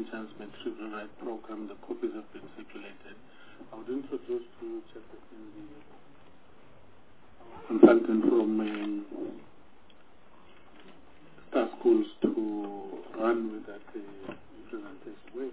Second Chance Matric Rewrite Program. The copies have been circulated. I would introduce to Chairperson the consultant from Star Schools to run with that presentation with.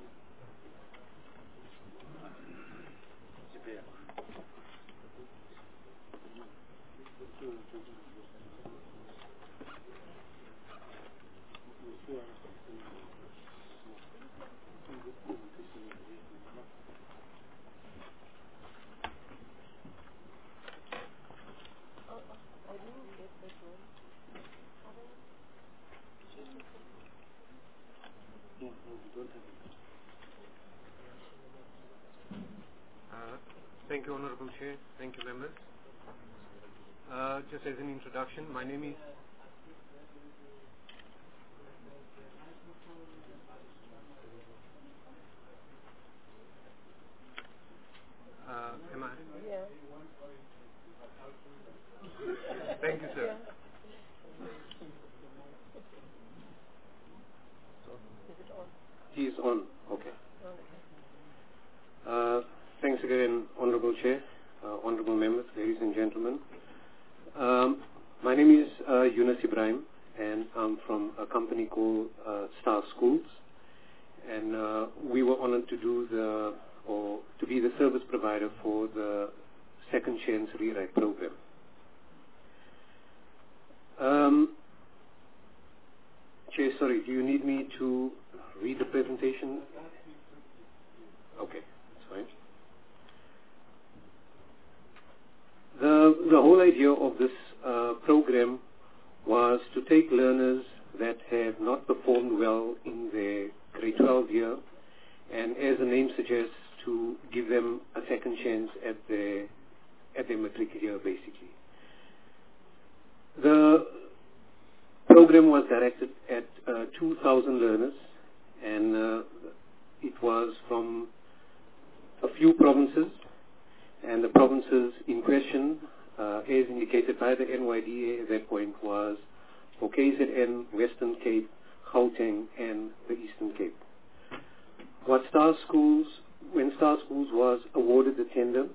Thank you, Honorable Chair. Thank you, members. Just as an introduction, my name is am I? Yeah. Thank you, sir. Yeah. Is it on? He is on. Okay. Okay. Thanks again, Honorable Chair, Honorable members, ladies and gentlemen. My name is Yunus Ibrahim, and I'm from a company called Star Schools, and we were honored to be the service provider for the Second Chance Rewrite Program. Chair, sorry, do you need me to read the presentation? Okay, that's fine. The whole idea of this program was to take learners that have not performed well in their grade 12 year, and as the name suggests, to give them a second chance at their matric year, basically. The program was directed at 2,000 learners, and it was from a few provinces. And the provinces in question, as indicated by the NYDA at that point, was for KZN, Western Cape, Gauteng, and the Eastern Cape. When Star Schools was awarded the tender,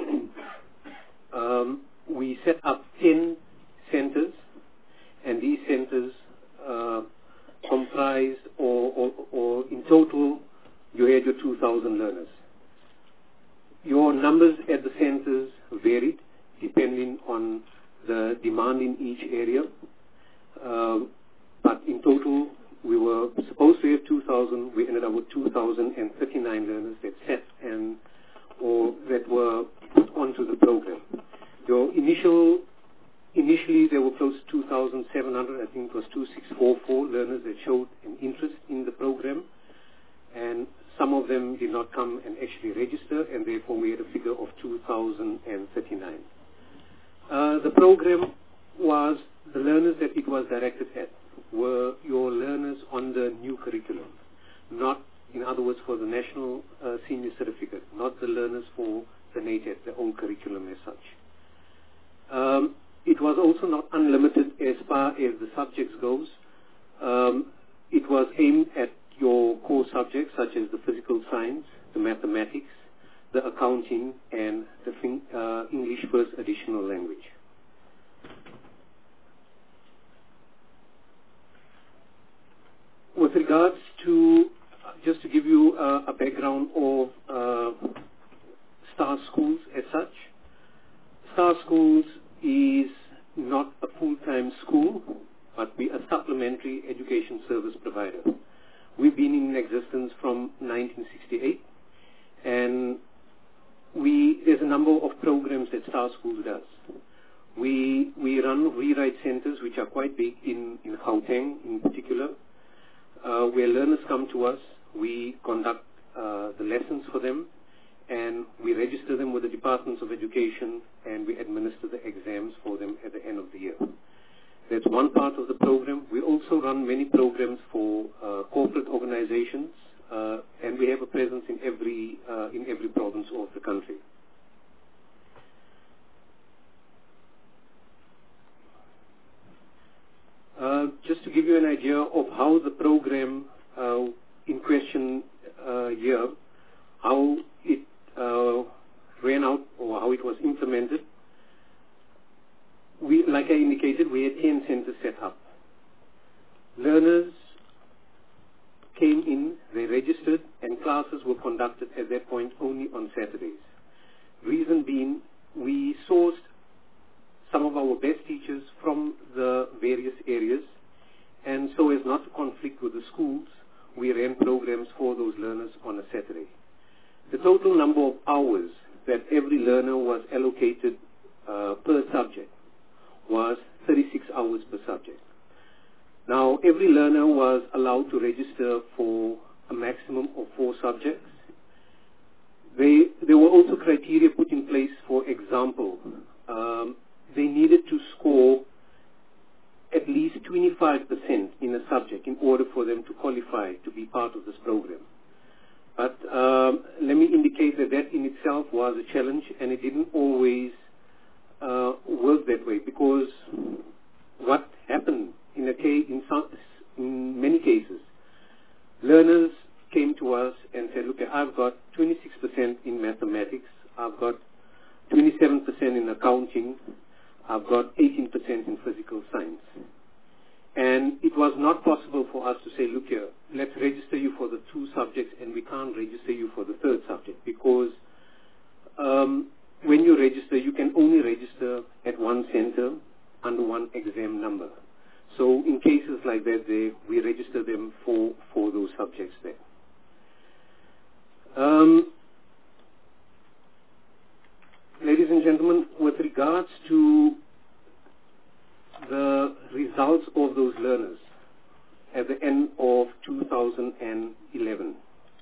we set up 10 centers, and these centers comprised, or in total, you had your 2,000 learners. Your numbers at the centers varied depending on the demand in each area, but in total we were supposed to have 2,000. We ended up with 2,039 learners that sat or that were put onto the program. Initially there were close to 2,700. I think it was 2,644 learners that showed an interest in the program, and some of them did not come and actually register, and therefore we had a figure of 2,039. The program was, the learners that it was directed at were your learners on the new curriculum, not, in other words, for the National Senior Certificate, not the learners for the NATED, the old curriculum as such. It was also not unlimited as far as the subjects goes. It was aimed at your core subjects such as the physical science, the mathematics, the accounting, and the English First Additional Language. With regards to, just to give you a background of Star Schools as such, Star Schools is not a full-time school, but we are a supplementary education service provider. We've been in existence from 1968, and there's a number of programs that Star Schools does. We run rewrite centers, which are quite big in Gauteng in particular, where learners come to us. We conduct the lessons for them, and we register them with the Departments of Education, and we administer the exams for them at the end of the year. That's one part of the program. We also run many programs for corporate organizations, and we have a presence in every province of the country. Just to give you an idea of how the program in question mention here how it ran out or how it was implemented. Like I indicated, we had 10 centers set up. Learners came in, they registered, and classes were conducted at that point only on Saturdays. Reason being, we sourced some of our best teachers from the various areas, and so as not to conflict with the schools, we ran programs for those learners on a Saturday. The total number of hours that every learner was allocated per subject was 36 hours per subject. Now, every learner was allowed to register for a maximum of 4 subjects. There were also criteria put in place. For example, they needed to score at least 25% in a subject in order for them to qualify to be part of this program. But let me indicate that that in itself was a challenge, and it didn't always work that way, because what happened in many cases, learners came to us and said, look, I've got 26% in mathematics, I've got 27% in accounting, I've got 18% in physical science. And it was not possible for us to say, look here, let's register you for the 2 subjects and we can't register you for the 3rd subject, because when you register, you can only register at one center under one exam number. So in cases like that, we register them for those subjects there. Ladies and gentlemen, with regards to the results of those learners at the end of 2011.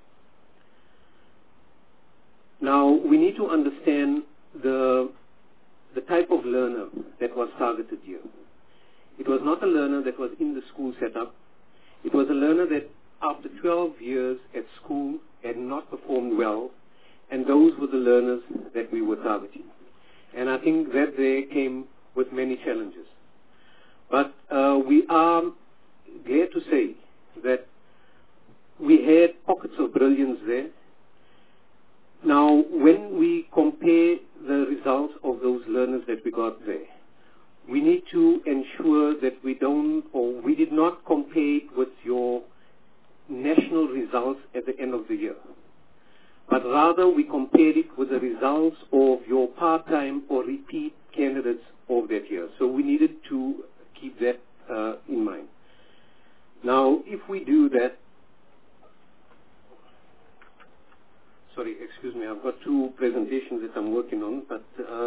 Now, we need to understand the type of learner that was targeted here. It was not a learner that was in the school setup. It was a learner that after 12 years at school had not performed well, and those were the learners that we were targeting. And I think that they came with many challenges. But we are glad to say that we had pockets of brilliance there. Now, when we compare the results of those learners that we got there, we need to ensure that we did not compare it with your national results at the end of the year, but rather we compared it with the results of your part-time or repeat candidates of that year. So we needed to keep that in mind. Now, if we do that, sorry, excuse me, I've got 2 presentations that I'm working on, but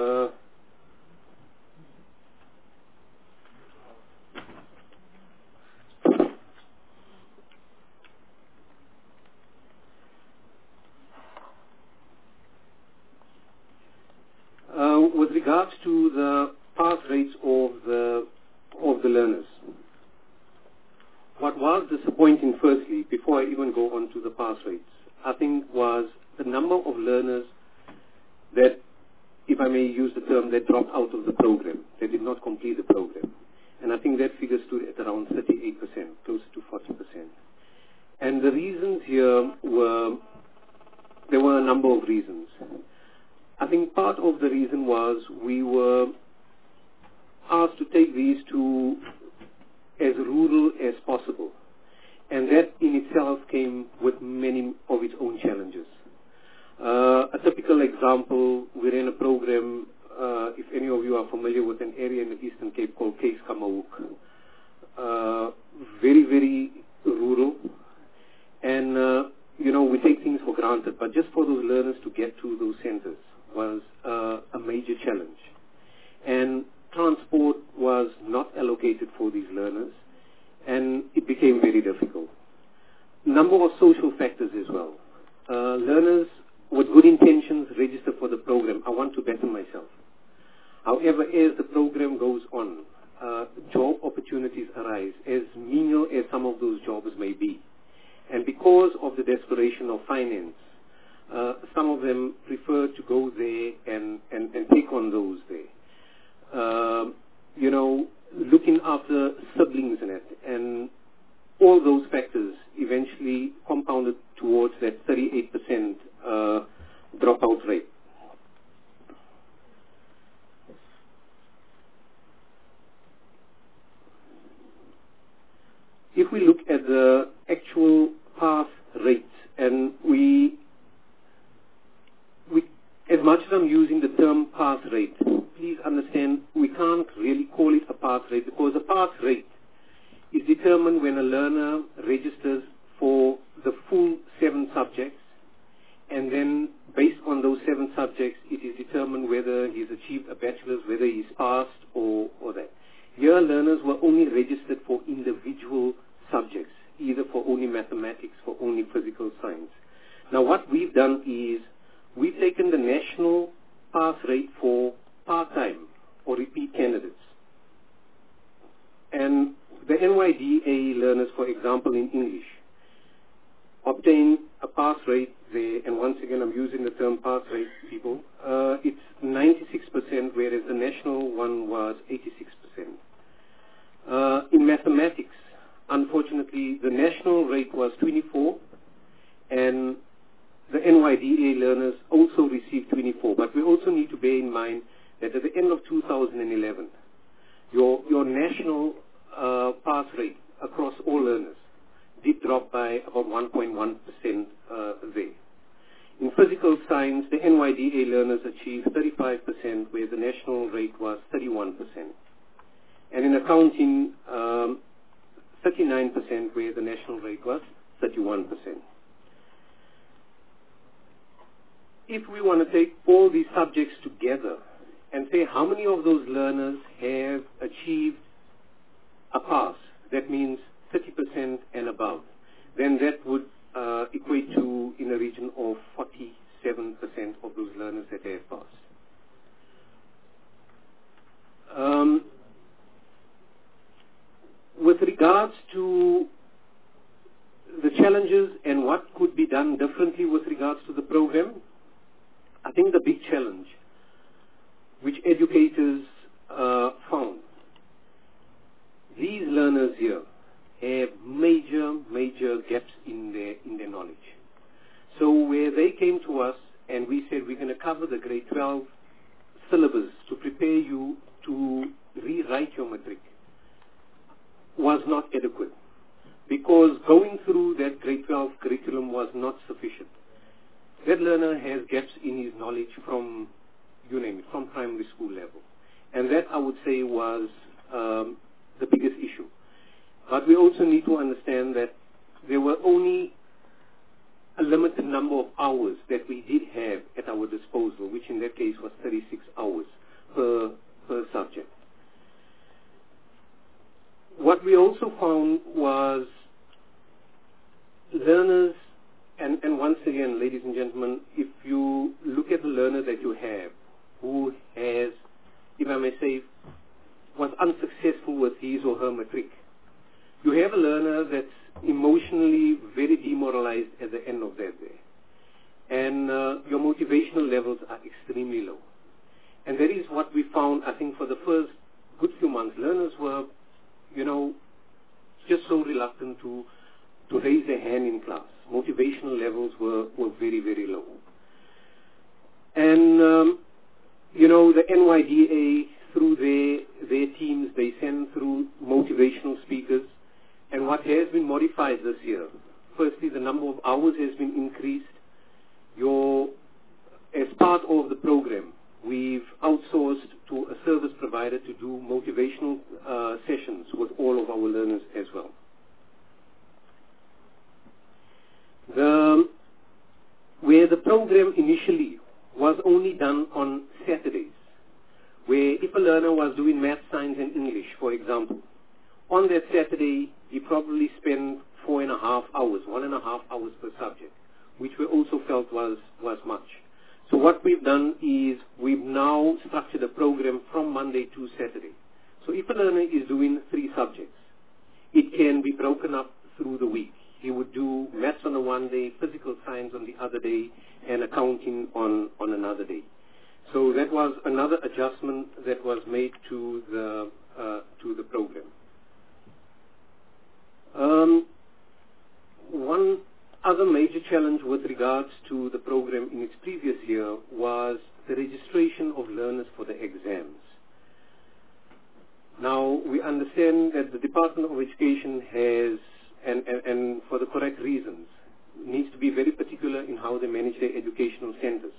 with regards to the pass rates of the learners, what was disappointing, firstly, before I even go on to the pass rates, I think was the number of learners that, if I may use the term, that dropped out of the program. They did not complete the program. And I think that figure stood at around 38%, close to 40%. And the reasons here there were a number of reasons. I think part of the reason was we were asked to take these to as rural as possible. And that in itself came with many of its own challenges. A typical example, we ran a program, if any of you are familiar with an area in the Eastern Cape called Case Kamauk. Very, very rural. And, we take things for granted, but just for those learners to get to those centers was a major challenge. And transport was not allocated for these learners, and it became very difficult. Number of social factors as well. Learners with good intentions register for the program. I want to better myself. However, as the program goes on, job opportunities arise, as menial as some of those jobs may be. And because of the desperation of finance, some of them prefer to go there and take on those there. Looking after siblings in it, and all those factors eventually compounded And we, as much as I'm using the term pass rate, please understand we can't really call it a pass rate, because a pass rate is determined when a learner registers for the full 7 subjects, and then based on those 7 subjects, it is determined whether he's achieved a bachelor's, whether he's passed or that. Here, learners were only registered for individual subjects, either for only mathematics, for only physical science. Now, what we've done is we've taken the national pass rate for part-time or repeat candidates. And the NYDA learners, for example, in English, obtain a pass rate there, and once again I'm using the term pass rate, people, it's 96%, whereas the national one was 86%. In mathematics, unfortunately, the national rate was 24, and the NYDA learners also received 24. But we also need to bear in mind that at the end of 2011, your national pass rate across all learners did drop by about 1.1% there. In physical science, the NYDA learners achieved 35%, where the national rate was 31%. And in accounting, 39%, where the national rate was 31%. If we want to take all these subjects together and say how many of those learners have achieved a pass, that means 30% and above, then that would equate to in a region of 47% of those learners that have passed. With regards to the challenges and what could be done differently with regards to the program, I think the big challenge which educators found, these learners here have major gaps in their knowledge. So where they came to us and we said we're going to cover the grade 12 syllabus to prepare you to rewrite your matric, was not adequate, because going through that grade 12 curriculum was not sufficient. That learner has gaps in his knowledge from, you name it, from primary school level. And that, I would say, was the biggest issue. But we also need to understand that there were only a limited number of hours that we did have at our disposal, which in that case was 36 hours per subject. What we also found was learners, and once again, ladies and gentlemen, if you look at the learner that you have who has, if I may say, was unsuccessful with his or her matric, you have a learner that's emotionally very demoralized at the end of that day. And your motivational levels are extremely low. And that is what we found, I think, for the first good few months. Learners were, just so reluctant to raise their hand in class. Motivational levels were very, very low. And, the NYDA, through their teams, they send through motivational speakers. And what has been modified this year, firstly, the number of hours has been increased. As part of the program, we've outsourced to a service provider to do motivational sessions with all of our learners as well. Where the program initially was only done on Saturdays, where if a learner was doing math, science, and English, for example, on that Saturday, he probably spent 4.5 hours, 1.5 hours per subject, which we also felt was much. So what we've done is we've now structured a program from Monday to Saturday. So if a learner is doing 3 subjects, it can be broken up through the week. He would do maths on the one day, physical science on the other day, and accounting on another day. So that was another adjustment that was made to the program. One other major challenge with regards to the program in its previous year was the registration of learners for the exams. Now, we understand that the Department of Education has, and for the correct reasons, needs to be very how they manage their educational centers.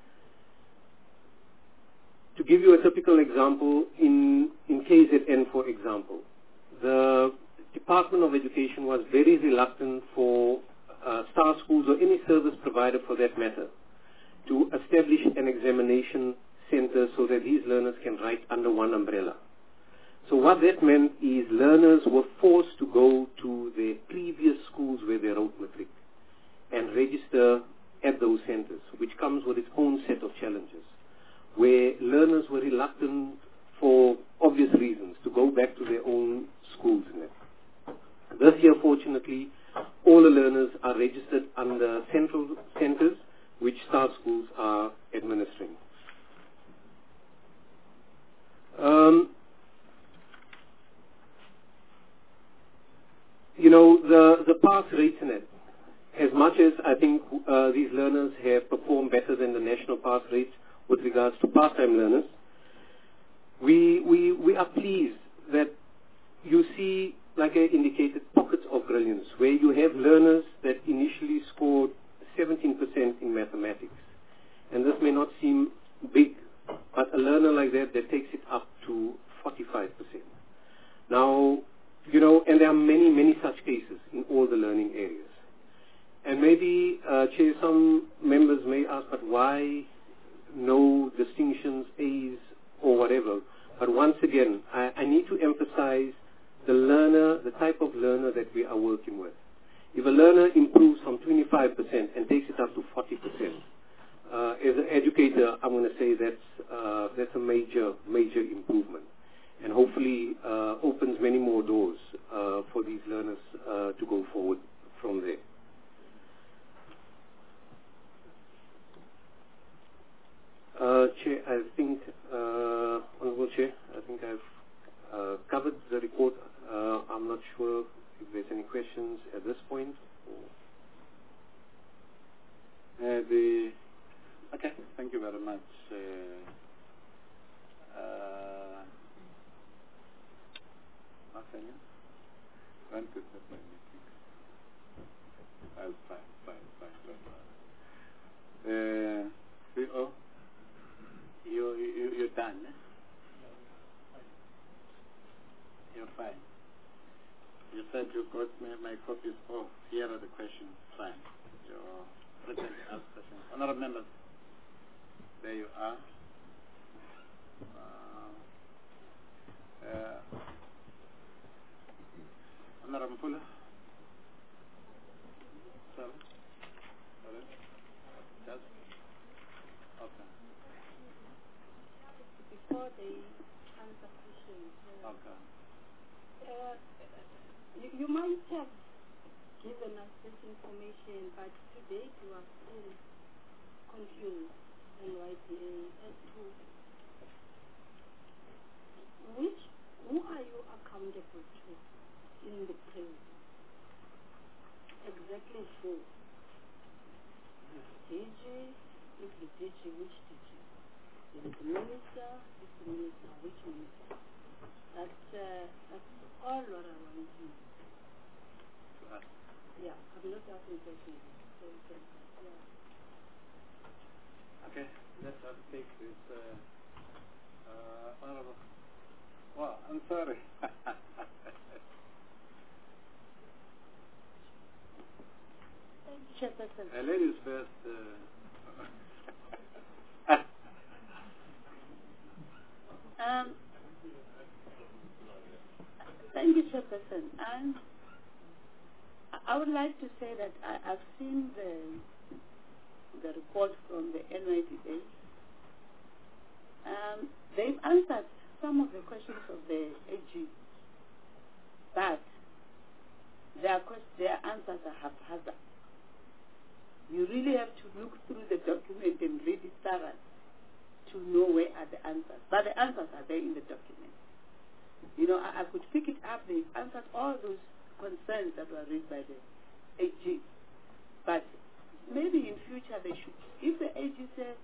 To give you a typical example, in KZN, for example, the Department of Education was very reluctant for star schools or any service provider for that matter to establish an examination center so that these learners can write under one umbrella. So what that meant is learners were forced to go to their previous schools where they wrote matric and register at those centers, which comes with its own set of challenges, where learners were reluctant for obvious reasons to go back to their own schools. This year, fortunately, all the learners are registered under central centers, which star schools are administering. The pass rates in it, as much as I think these learners have performed better than the national pass rates with regards to part-time learners, we are pleased that you see, like I indicated, pockets of brilliance, where you have learners that initially scored 17% in mathematics. And this may not seem big, but a learner like that takes it up to 45%. Now, and there are many, many such cases in all the learning areas. And maybe, Chair, some members may ask, but why no distinctions, A's, or whatever? But once again, I need to emphasize the learner, the type of learner that we are working with. If a learner improves from 25% and takes it up to 40%, as an educator, I'm going to say that's a major, major improvement, and hopefully opens many more doors for these learners to go forward from there. Chair, I think, Honorable Chair, I think I've covered the report. I'm not sure if there's any questions at this point. Okay, thank you very much. CEO, you're done, eh? You're fine. You said you got my copies. Oh, here are the questions. Fine. Your written ask questions. Honorable members, there you are. Honorable Fuller. Sorry. Yes. Okay. Before they answer questions. Okay. You might have given us this information, but today you are still confused and YPA as to who are you accountable to in the place? Exactly who? DG, if the DG, which DG? Is it the minister? If the minister, which minister? That's all what I want to know. Yeah, I'm not asking questions. So yeah. Okay, let's take this. Honorable. Well, I'm sorry. Chairperson. Ladies first. Thank you, Chairperson. And I would like to say that I've seen the report from the NYDA. They've answered some of the questions of the AG, but their answers are haphazard. You really have to look through the document and read it thoroughly to know where are the answers. But the answers are there in the document. I could pick it up. They've answered all those concerns that were raised by the AG. But maybe in future they should, if the AG says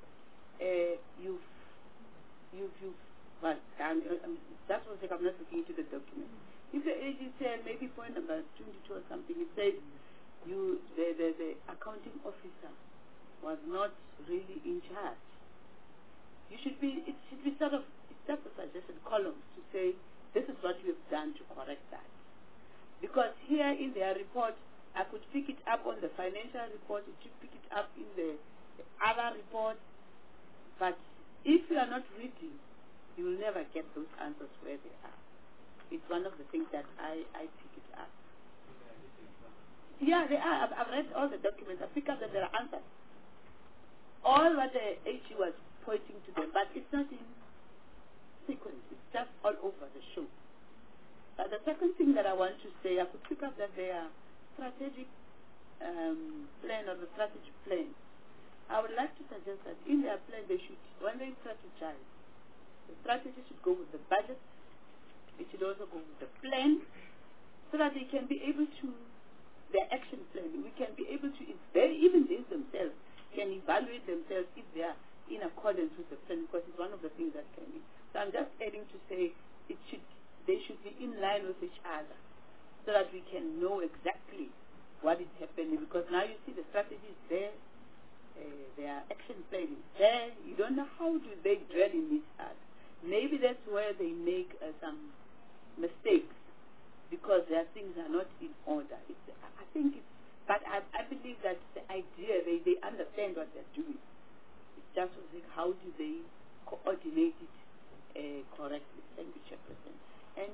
well, that was like I'm not looking into the document. If the AG said maybe point number 22 or something, it says the accounting officer was not really in charge. It should be sort of, it's just a suggested columns to say, this is what you have done to correct that. Because here in their report, I could pick it up on the financial report, it should pick it up in the other report, but if you are not reading, you will never get those answers where they are. It's one of the things that I pick it up. Yeah, they are. I've read all the documents. I pick up that there are answers. All what the AG was pointing to them, but it's not in sequence. It's just all over the show. The second thing that I want to say, I could pick up that their strategic plan or the strategic plan. I would like to suggest that in their plan, they should, when they strategize, the strategy should go with the budget. It should also go with the plan, so that they can be able to, their action plan, we can be able to, even they themselves can evaluate themselves if they are in accordance with the plan, because it's one of the things that can be. So I'm just adding to say they should be in line with each other, so that we can know exactly what is happening, because now you see the strategy is there, their action plan is there, you don't know how do they dwell in each other. Maybe that's where they make some mistakes, because their things are not in order. I think it's, but I believe that the idea, they understand what they're doing. It's just like how do they coordinate it correctly. Thank you, Chairperson. And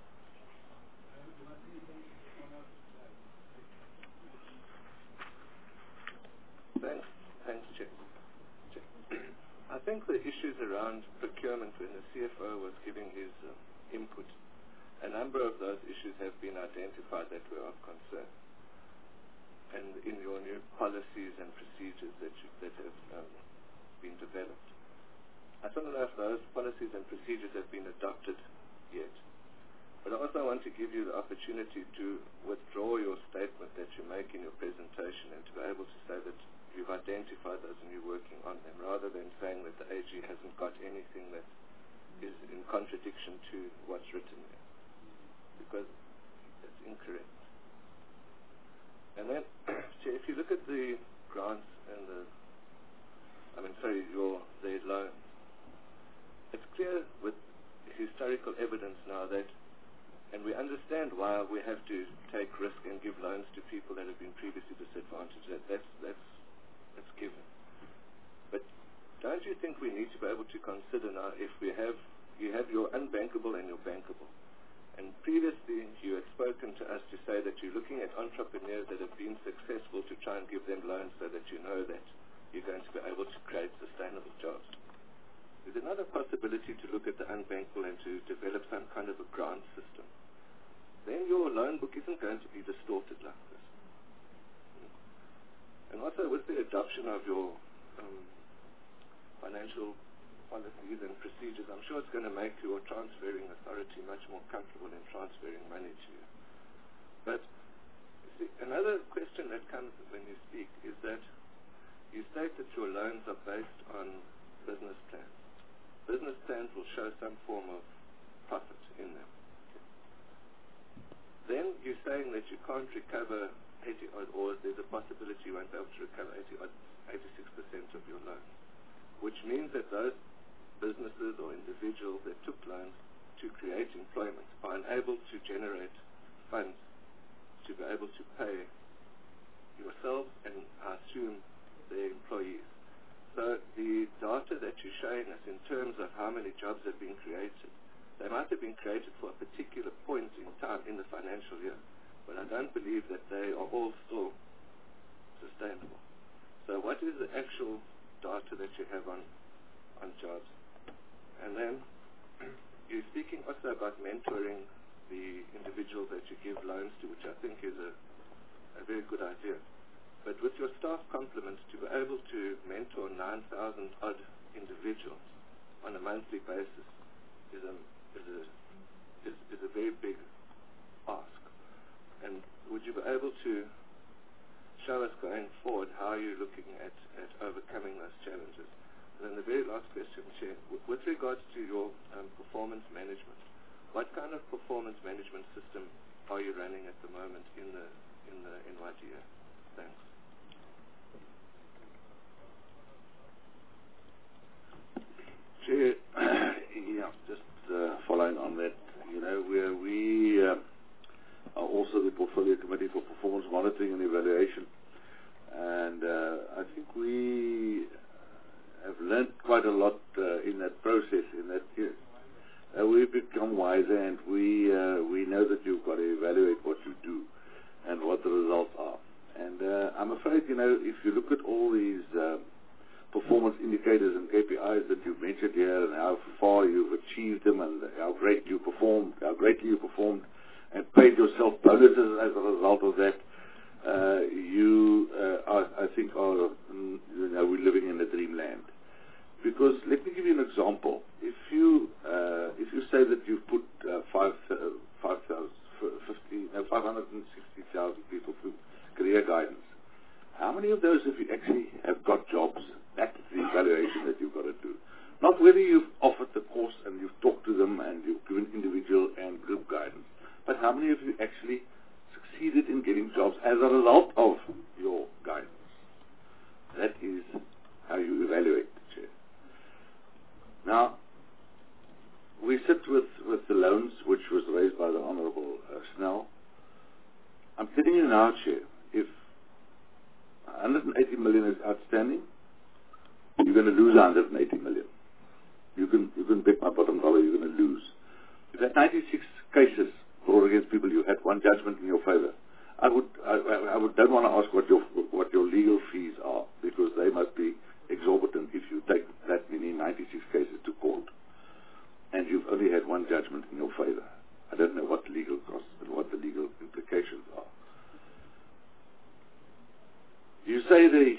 Thanks, Chair. I think the issues around procurement, when the CFO was giving his input, a number of those issues have been identified that were of concern. And in your new policies and procedures that have been developed. I don't know if those policies and procedures have been adopted yet. But I also want to give you the opportunity to withdraw your statement that you make in your presentation and to be able to say that you've identified those and you're working on them, rather than saying that the AG hasn't got anything that is in contradiction to what's written there, because it's incorrect. And then, if you look at the grants and the loans, it's clear with historical evidence now that, and we understand why we have to take risk and give loans to people that have been previously disadvantaged. That's given. But don't you think we need to be able to consider now, if you have your unbankable and your bankable, and previously you had spoken to us to say that you're looking at entrepreneurs that have been successful to try and give them loans so that you know that you're going to be able to create sustainable jobs. There's another possibility to look at the unbankable and to develop some kind of a grant system. Then your loan book isn't going to be distorted like this. And also with the adoption of your financial policies and procedures, I'm sure it's going to make your transferring authority much more comfortable in transferring money to you. But you see, another question that comes when you speak is that you state that your loans are based on business plans. Business plans will show some form of profit in them. Then you're saying that you can't recover 80-odd, or there's a possibility you won't be able to recover 86% of your loans, which means that those businesses or individuals that took loans to create employment are unable to generate funds to be able to pay yourselves and, I assume, their employees. So the data that you're showing us in terms of how many jobs have been created, they might have been created for a particular point in time in the financial year, but I don't believe that they are all still sustainable. So what is the actual data that you have on jobs? And then you're speaking also about mentoring the individuals that you give loans to, which I think is a very good idea. But with your staff complement, to be able to mentor 9,000 odd individuals on a monthly basis is a very big ask. And would you be able to show us going forward how you're looking at overcoming those challenges? And then the very last question, Chair, with regards to your performance management, what kind of performance management system are you running at the moment in the NYDA? Thanks. think we have learned quite a lot in that process, in that year. We've become wiser, and we know that you've got to evaluate what you do and what the results are. And I'm afraid, if you look at all these performance indicators and KPIs that you've mentioned here, and how far you've achieved them, and how greatly you performed, and paid yourself bonuses as a result of that, I think, we're living in a dreamland. Because let me give you an example. If you say that you've put 560,000 people through career guidance, how many of those have you actually have got jobs? That's the evaluation that you've got to do. Not whether you've offered the course and you've talked to them and you've given individual and group guidance, but how many of you actually succeeded in getting jobs as a result of your guidance? That is how you evaluate the chair. Now, we sit with the loans, which was raised by the Honourable Snell. I'm telling you now, Chair, if 180 million is outstanding, you're going to lose 180 million. You can bet my bottom dollar you're going to lose. You've had 96 cases brought against people. You had one judgment in your favour. I don't want to ask what your legal fees are, because they must be exorbitant if you take that many 96 cases to court, and you've only had one judgment in your favour. I don't know what the legal costs and what the legal implications are. You say the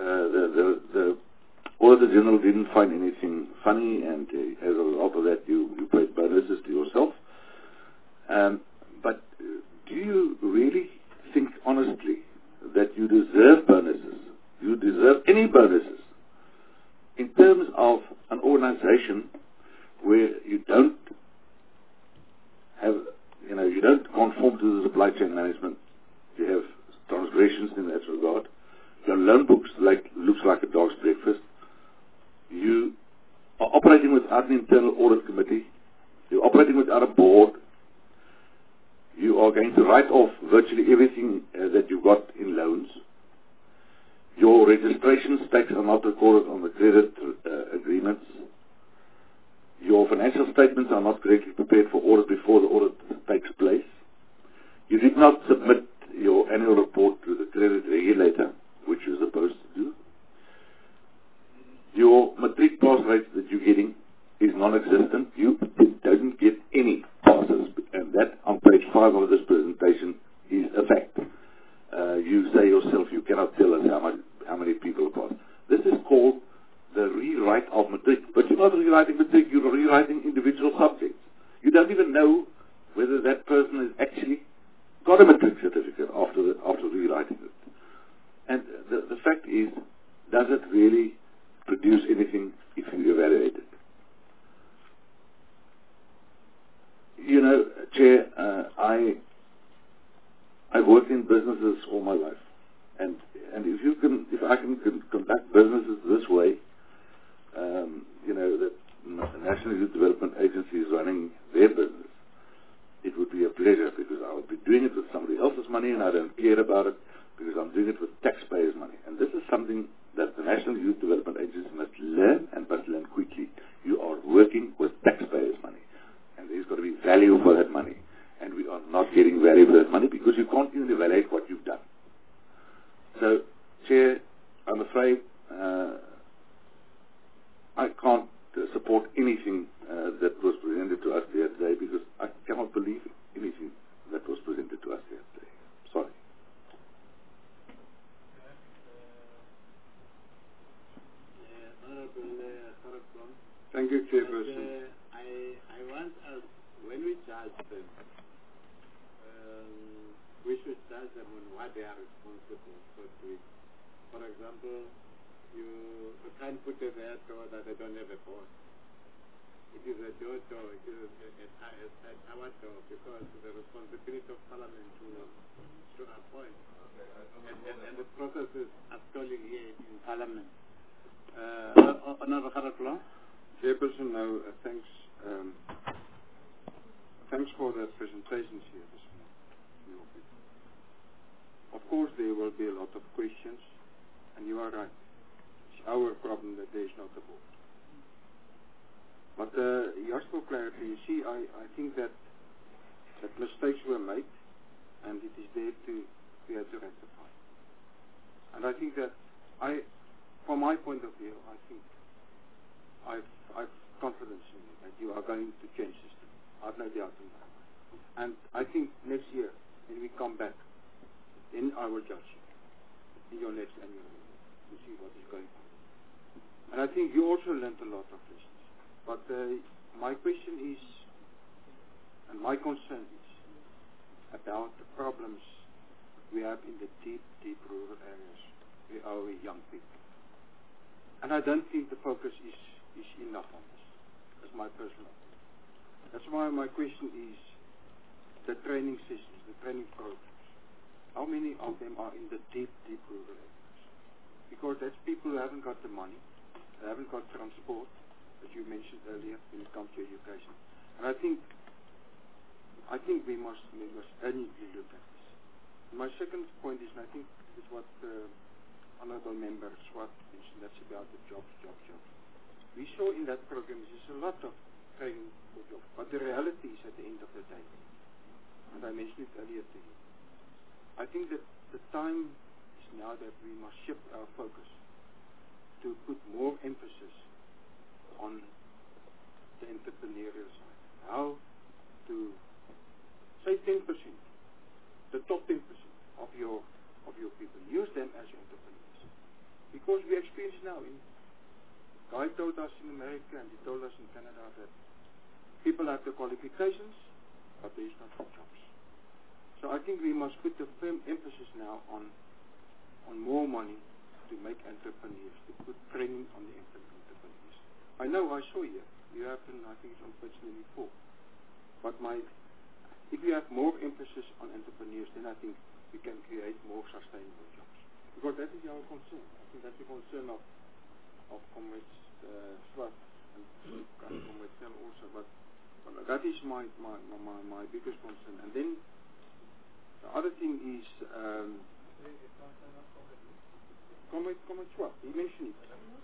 Auditor General didn't find anything funny, and as a result of that, you paid bonuses to yourself. But do you really think honestly that you deserve bonuses? You deserve any bonuses in terms of an organization where you don't have, you don't conform to the supply chain management. You have transgressions in that regard. Your loan books looks like a dog's breakfast. You are operating without an internal audit committee. You're operating without a board. You are going to write off virtually everything that you've got in loans. Your registration stakes are not recorded on the credit agreements. Your financial statements are not correctly prepared for audit before the audit takes place. You did not submit your annual report to the credit regulator, which you're supposed to do. Your matric pass rate that you're getting is non-existent. You don't get any passes, and that on page 5 of this presentation is a fact. You say yourself you cannot tell us how many people are passed. This is called the rewrite of matric, but you're not rewriting matric, you're rewriting individual subjects. You don't even know whether that person has actually got a matric certificate after rewriting it. And the fact is, does it really produce anything if you evaluate it? Chair, I've worked in businesses all my life, and if I can conduct businesses this way, that the National Youth Development Agency is running their business, it would be a pleasure, because I would be doing it with somebody else's money, and I don't care about it, because I'm doing it with taxpayers' money. And this is something that the National Youth Development Agency must learn, and must learn quickly. You are working with taxpayers' money, and there's got to be value for that money. And we are not getting value for that money, because you can't even evaluate what you've done. So, Chair, I'm afraid I can't support anything that was presented to us here today, because I cannot believe anything that was presented to us here today. Sorry. Thank you, Chairperson. I want us, when we judge them, we should judge them on what they are responsible for doing. For example, you can't put a there door that they don't have a boss. It is a door. It is our door, because the responsibility of Parliament to appoint. And the processes are stalling here in Parliament. Honourable Kharakula. Chairperson, thanks for the presentations here this morning. Of course, there will be a lot of questions, and you are right. our problem that there is not a board. But just for clarity, you see, I think that mistakes were made, and it is there we have to rectify. And I think that from my point of view, I think I've confidence in you that you are going to change this thing. I have no doubt in that. And I think next year, when we come back, then I will judge you in your next annual meeting to see what is going on. And I think you also learned a lot of lessons. But my question is, and my concern is, about the problems we have in the deep rural areas with our young people. And I don't think the focus is enough on this. That's my personal opinion. That's why my question is the training systems, the training programs. How many of them are in the deep rural areas? Because that's people who haven't got the money, they haven't got transport, as you mentioned earlier, when it comes to education. And I think we must urgently look at this. And my second point is, and I think it's what Honourable Member Swart mentioned, that's about the jobs. We saw in that program there's a lot of training for jobs, but the reality is at the end of the day, and I mentioned it earlier to you, I think that the time is now that we must shift our focus to put more emphasis on the entrepreneurial side. How to say 10%, the top 10% of your people, use them as entrepreneurs. Because we experience now, Guy told us in America and he told us in Canada that people have the qualifications, but there is not the jobs. So I think we must put the firm emphasis now on more money to make entrepreneurs, to put training on the entrepreneurs. I know I saw here, you have, I think it's on page 24, but if you have more emphasis on entrepreneurs, then I think we can create more sustainable jobs. Because that is our concern. I think that's the concern of Comrades Swart and Comrades Sel also. But that is my biggest concern. And then the other thing is Comrade Swart, he mentioned it.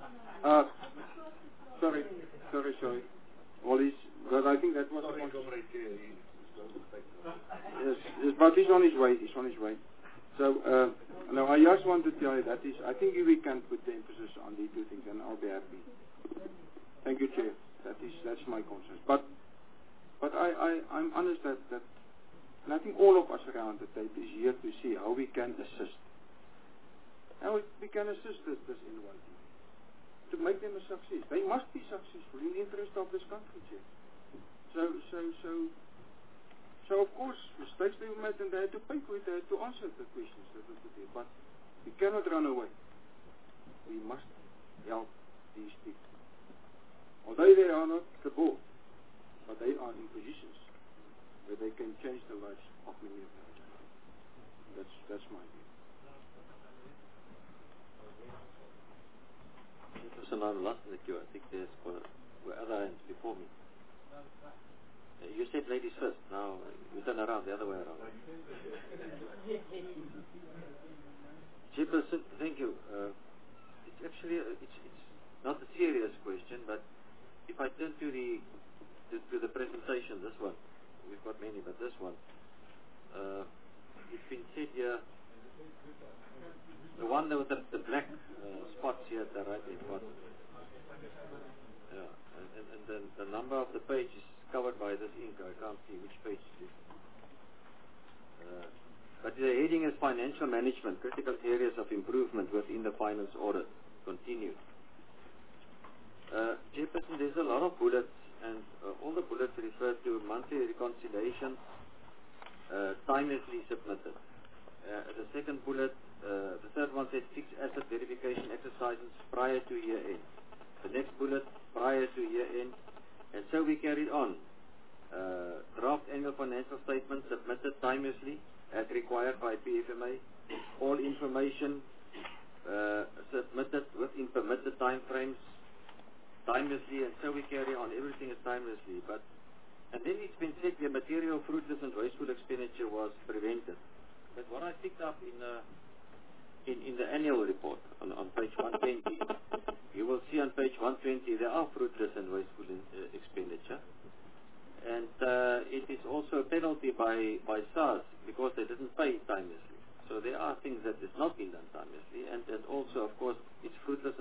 Sorry. Well, but I think that was a concern. Yes, but he's on his way. So, no, I just want to tell you that I think if we can put the emphasis on these two things, then I'll be happy. Thank you, Chair. That's my concern. But I'm honest that, and I think all of us around the table is here to see how we can assist. How we can assist this NYD to make them a success. They must be successful in the interest of this country, Chair. So of course, mistakes they were made and they had to pay for it, they had to answer the questions that were put there. But we cannot run away. We must help these people. Although they are not the board, but they are in positions where they can change the lives of many of them. That's my view. Person, I'm last in the queue. I think there's were other hands before me. You said ladies first. Now you turn around the other way around. Chairperson, thank you. It's actually it's not a serious question, but if I turn to the presentation, this one, we've got many, but this one, it's been said here. The one with the black spots here at the right hand bottom. Yeah, and then the number of the page is covered by this ink. I can't see which page it is. But the heading is Financial Management, Critical Areas of Improvement within the Finance Audit. Continued. Chairperson, there's a lot of bullets, and all the bullets refer to monthly reconciliation, timelessly submitted. The second bullet, the third one says fixed asset verification exercises prior to year end. The next bullet, prior to year end. And so we carried on. Draft annual financial statement submitted timelessly as required by PFMA. All information submitted within permitted time frames timelessly, and so we carry on. Everything is timelessly. And then it's been said the material, fruitless and wasteful expenditure was prevented. But what I picked up in the annual report on page 120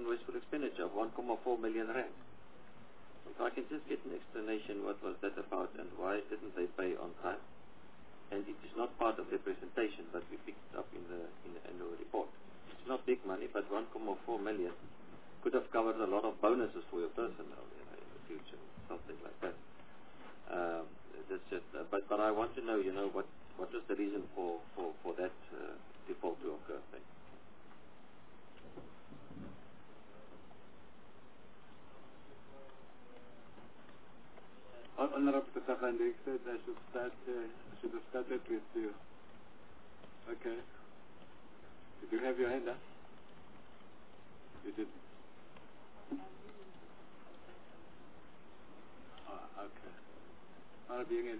wasteful expenditure of 1.4 million rand. If I can just get an explanation what was that about and why didn't they pay on time. And it is not part of the presentation, but we picked it up in the annual report. It's not big money, but 1.4 million could have covered a lot of bonuses for your personnel in the future, something like that. That's just, but I want to know, what was the reason for that default to occur? Thank you. Honorable Tafandik said I should have started with you. Okay. Did you have your hand up? You didn't. Oh, okay. Honorable Yengene.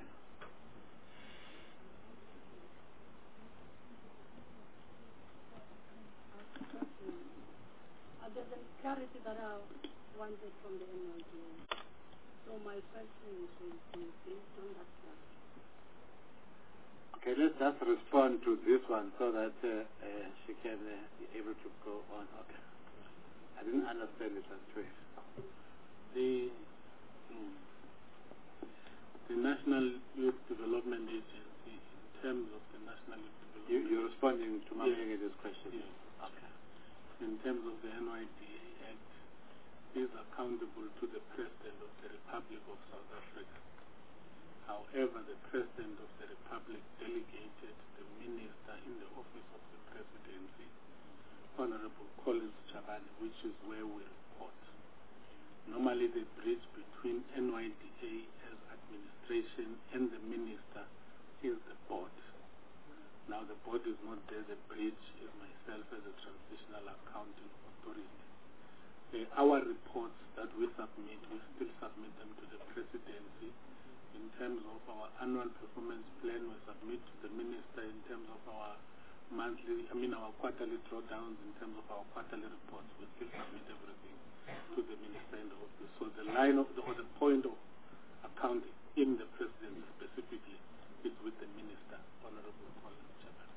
There's a clarity that I wanted from the NLGA. So my question is based on that clarity. Okay, let's just respond to this one so that she can be able to go on. Okay. I didn't understand it that way. The National Youth Development Agency, in terms of the National Youth Development... You're responding to Mama Yengene's question? Yes. Okay. In terms of the NYDA Act, is accountable to the President of the Republic of South Africa. However, the President of the Republic delegated the Minister in the Office of the Presidency, Honorable Collins Chabane, which is where we report. Normally, the bridge between NYDA as administration and the Minister is the board. Now, the board is not there. The bridge is myself as a transitional accounting authority. Our reports that we submit, we still submit them to the Presidency. In terms of our annual performance plan, we submit to the Minister. In terms of our our quarterly drawdowns, in terms of our quarterly reports, we still submit everything to the Minister in the office. So the line of or the point of accounting in the Presidency specifically is with the Minister, Honorable Colin Chabane.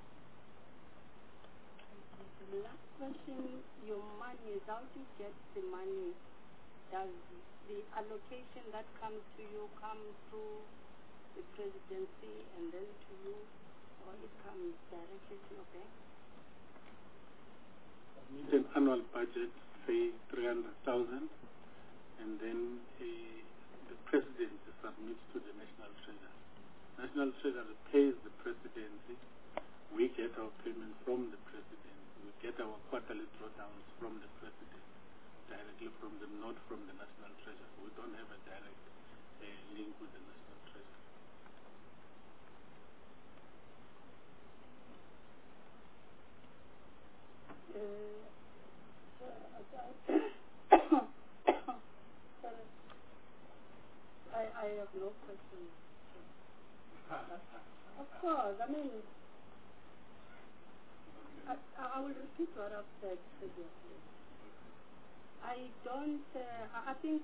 The last question, your money, how do you get the money? Does the allocation that comes to you come through the Presidency and then to you, or it comes directly to your bank? Submit an annual budget, say 300,000, and then the Presidency submits to the National Treasury. National Treasury pays the Presidency. We get our payment from the Presidency. We get our quarterly drawdowns from the President, directly from the, not from the National Treasury. We don't have a direct link with the National Treasury. I have no questions. Of course, I will repeat what I've said previously. I think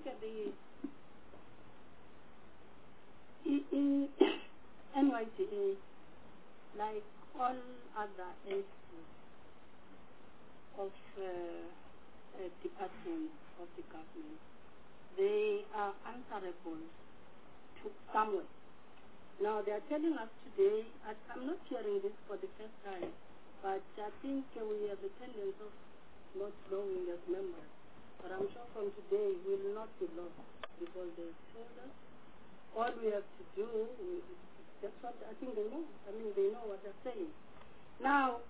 in NYDA, like all other entities of departments of the government, they are answerable to someone. Now they are telling us today, I'm not hearing this for the first time, but I think we have a tendency of not knowing as members. But I'm sure from today we will not be lost because they told us. All we have to do, that's what I think they know. They know what they're saying. Now,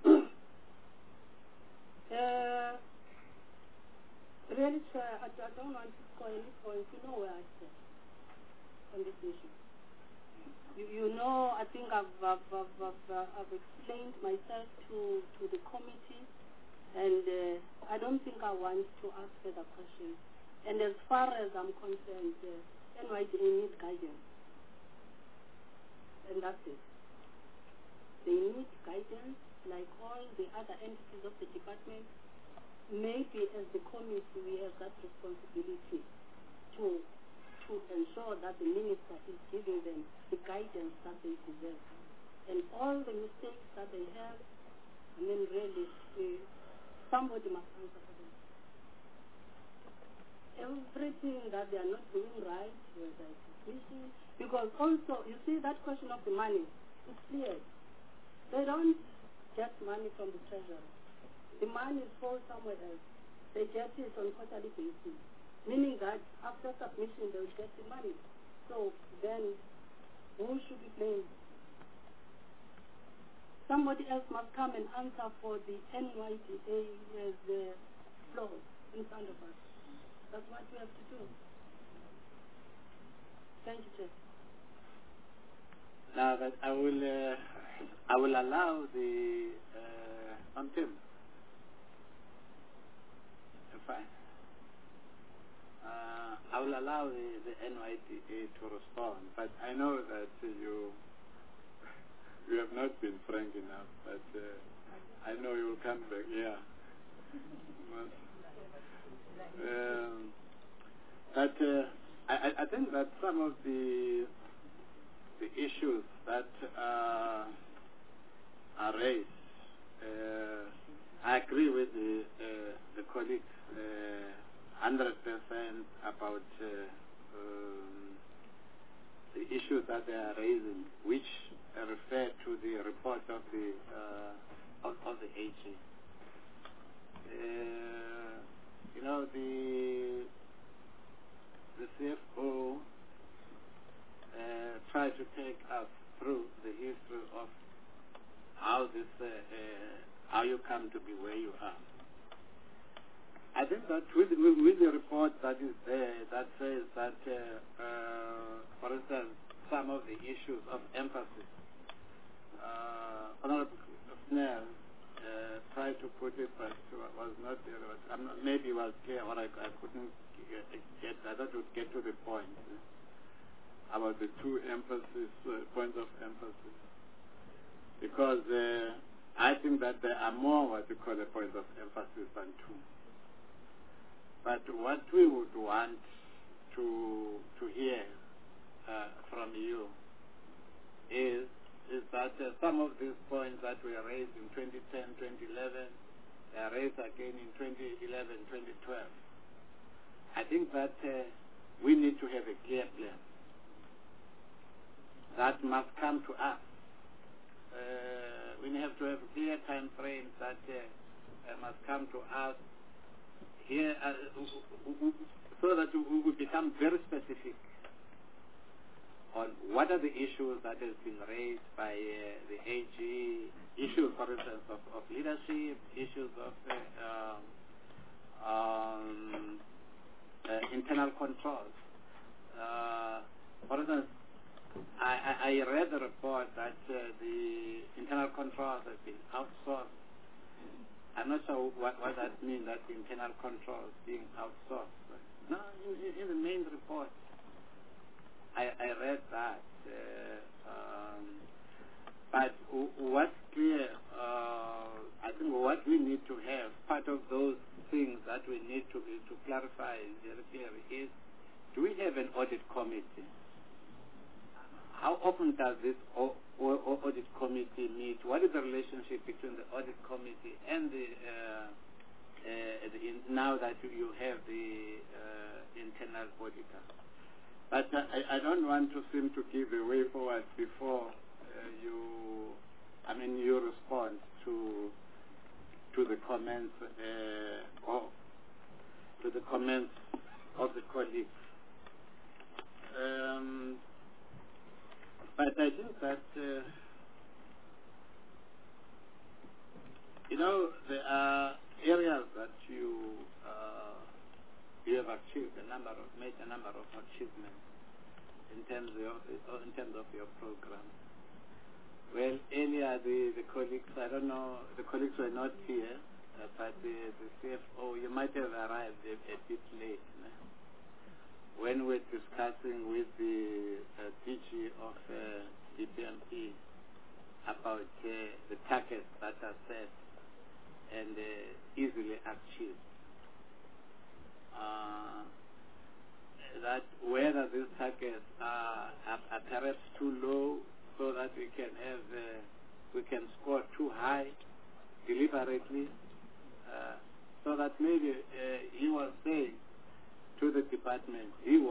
really, I don't want to score any points. You know where I stand on this issue. You know, I think I've explained myself to the committee, and I don't think I want to ask further questions. And as far as I'm concerned, NYDA needs guidance, and that's it. They need guidance, like all the other entities of the department. Maybe as the committee, we have that responsibility to ensure that the minister is giving them the guidance that they deserve. And all the mistakes that they have, really, somebody must answer for them. everything that they are not doing right, whether it's fishing, because also, you see, that question of the money is clear. They don't get money from the treasury. The money falls somewhere else. They get it on quarterly basis, meaning that after submission, they will get the money. So then, who should be blamed? Somebody else must come and answer for the NYDA as the flaws in front of us. That's what we have to do. Thank you, Chair. Now that I will allow the Tim. Fine. I will allow the NYDA to respond, but I know that you have not been frank enough, but I know you will come back. Yeah. But I think that some of the issues that are raised, I agree with the colleagues 100% about the issues that they are raising, which refer to the report of the AG. The CFO tried to take us through the history of how you come to be where you are. I think that with the report that is there, that says that, for instance, some of the issues of emphasis, Honorable Snell tried to put it, but was not there. Maybe it was clear, or I couldn't get. I thought it would get to the point about the two points of emphasis, because I think that there are more what you call a point of emphasis than two. But what we would want to hear from you is that some of these points that were raised in 2010, 2011, they are raised again in 2011, 2012. I think that we need to have a clear plan that must come to us. We have to have clear time frames that must come to us here, so that we become very specific on what are the issues that have been raised by the AG, issues, for instance, of leadership, issues of internal controls. For instance, I read the report that the internal controls have been outsourced. I'm not sure what that means, that the internal controls being outsourced. No, in the main report, I read that. But what's clear, I think what we need to have, part of those things that we need to clarify very clearly is, do we have an audit committee? How often does this audit committee meet? What is the relationship between the audit committee and now that you have the internal auditor? But I don't want to seem to give a way forward before you respond to the comments or to the comments of the colleagues. But I think that there are areas that you have achieved made a number of achievements in terms of your program. Well, earlier the colleagues, I don't know, the colleagues were not here, but the CFO, you might have arrived a bit late. When we're discussing with the DG of DPMP about the targets that are set and easily achieved, that whether these targets are perhaps too low, so that we can score too high deliberately, so that maybe he was saying to the department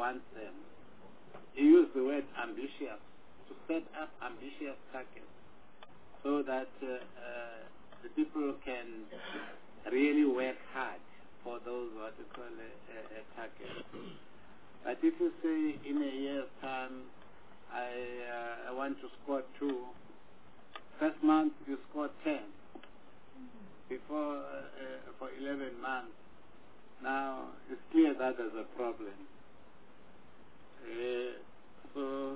wants them. He used the word ambitious, to set up ambitious targets so that the people can really work hard for those what you call targets. But if you say in a year's time, I want to score 2, first month you score 10, before for 11 months, now it's clear that there's a problem. So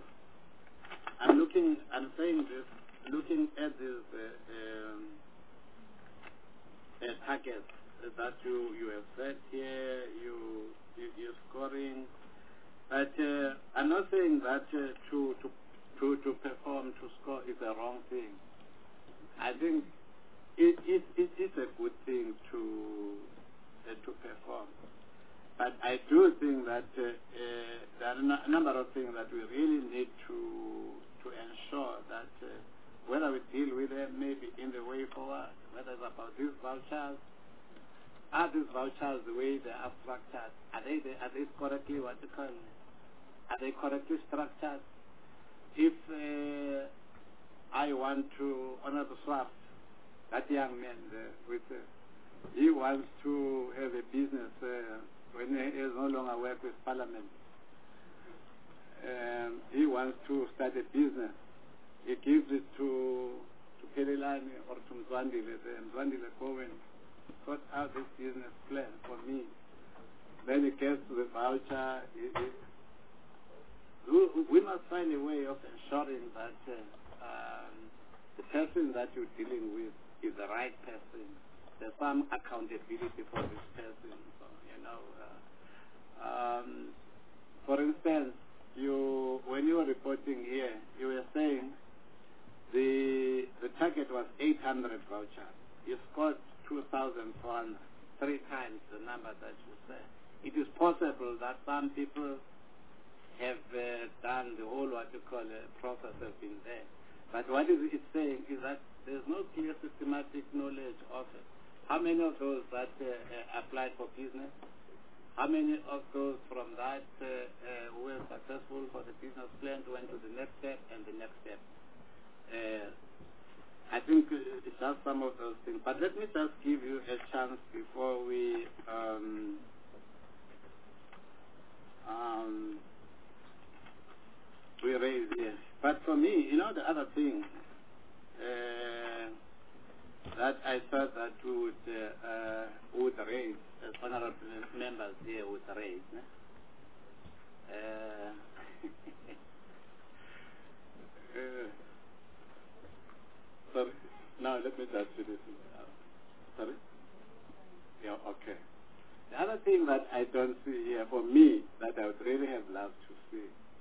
I'm saying this, looking at this targets that you have set here, you're scoring, but I'm not saying that to perform, to score is a wrong thing. I think it is a good thing to perform. But I do think that there are a number of things that we really need to ensure that whether we deal with them maybe in the way forward, whether it's about these vouchers, are these vouchers the way they are structured? Are they correctly what you call? Are they correctly structured? If I want to honor the swap, that young man with he wants to have a business when he is no longer work with Parliament. He wants to start a business. He gives it to Pelelani or to Mzwandile. Mzwandile go and sort out this business plan for me. Then he gets to the voucher. We must find a way of ensuring that the person that you're dealing with is the right person. There's some accountability for this person. So, for instance, when you were reporting here, you were saying the target was 800 vouchers. You scored 2,400, 3 times the number that you said. It is possible that some people have done the whole what you call process has been there. But what it is saying is that there's no clear systematic knowledge of it. How many of those that applied for business? How many of those from that who were successful for the business plan went to the next step and the next step? I think it's just some of those things. But let me just give you a chance before we raise here. But for me, the other thing that I thought that would raise, as honorable members here would raise. Sorry. Now let me just finish. Sorry? Yeah, okay. The other thing that I don't see here, for me, that I would really have loved to see,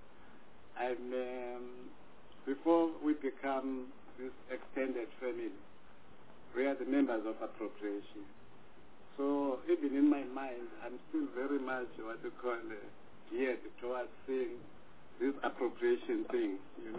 before we become this extended family, we are the members of appropriation. So even in my mind, I'm still very much what you call geared towards seeing this appropriation thing.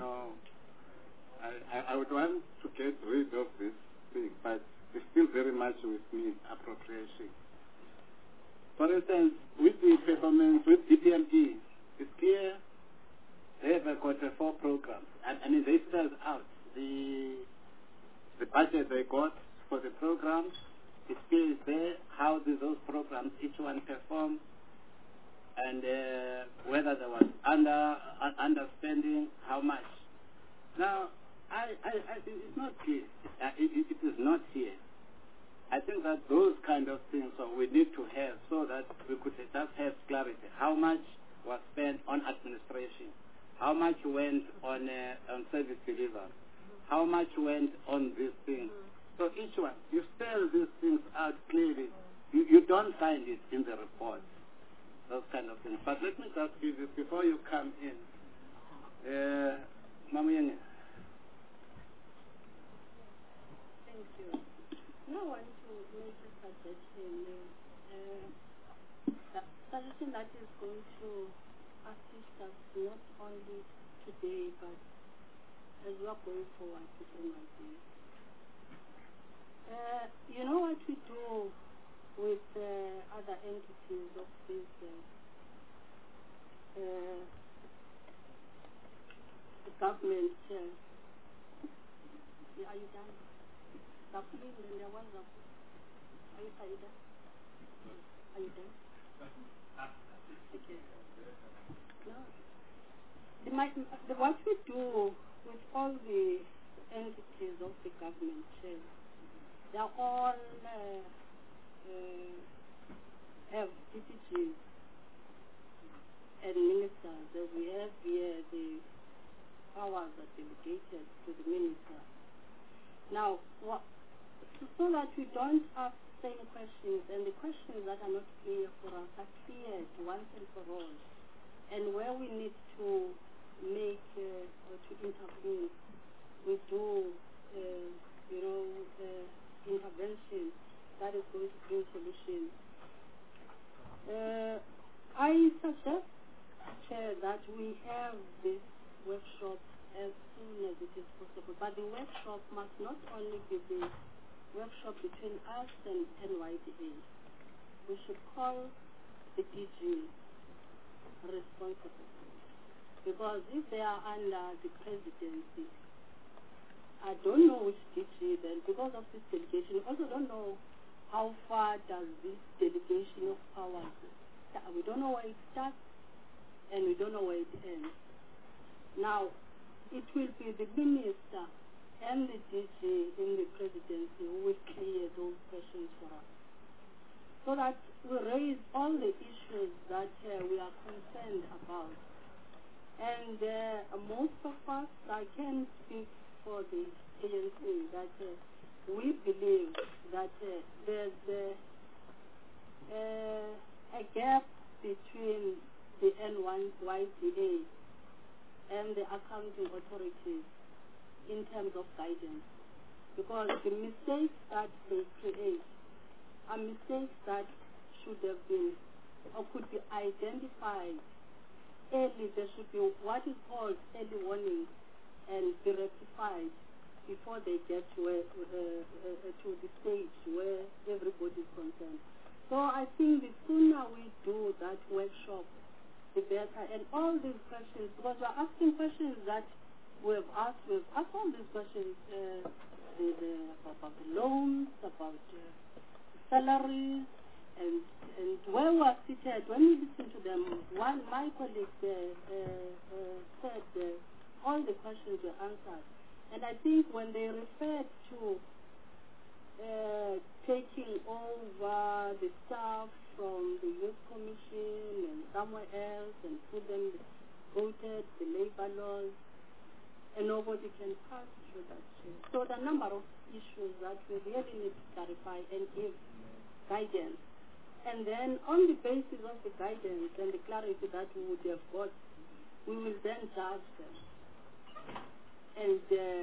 I would want to get rid of this thing, but it's still very much with me, appropriation. For instance, with the performance, with DPME, it's clear they have got 4 programs. And they spelled out the budget they got for the programs. It's clear there how those programs, each one perform, and whether there was underspending, how much. Now, I it's not clear. It is not here. I think that those kind of things we need to have so that we could just have clarity. How much was spent on administration? How much went on service delivery? How much went on these things? So each one, you spell these things out clearly. You don't find it in the report, those kind of things. But let me just give you, before you come in, Mamuyenge. Thank you. Now I want to make a suggestion. Suggestion that is going to assist us not only today, but as we are going forward to MID. What we do with other entities of this the government. Yeah, are you done? Are you done? Are you done? Okay. No. What we do with all the entities of the government, they are all have DPGs and ministers. As we have here, the powers are delegated to the minister. Now, so that we don't ask the same questions, and the questions that are not clear for us are cleared once and for all, and where we need to make or to intervene, we do, intervention that is going to bring solutions. I suggest, Chair, that we have this workshop as soon as it is possible, but the workshop must not only be the workshop between us and NYDA. We should call the DG responsible, because if they are under the presidency, I don't know which DG then, because of this delegation. I also don't know how far does this delegation of powers. We don't know where it starts, and we don't know where it ends. Now, it will be the minister and the DG in the presidency who will clear those questions for us, so that we raise all the issues that we are concerned about. And most of us, I can speak for the ANC, that we believe that there's a gap between the NYDA and the accounting authorities in terms of guidance, because the mistakes that they create are mistakes that should have been or could be identified early. There should be what is called early warning and be rectified before they get to the stage where everybody is concerned. So I think the sooner we do that workshop, the better. And all these questions, because we're asking questions that we've asked all these questions about the loans, about salaries, and where we are seated. When we listen to them, my colleague said all the questions were answered. And I think when they referred to taking over the staff from the Youth Commission and somewhere else and put them voted the labor laws, and nobody can pass through that change. So there are a number of issues that we really need to clarify and give guidance. And then on the basis of the guidance and the clarity that we would have got, we will then judge them and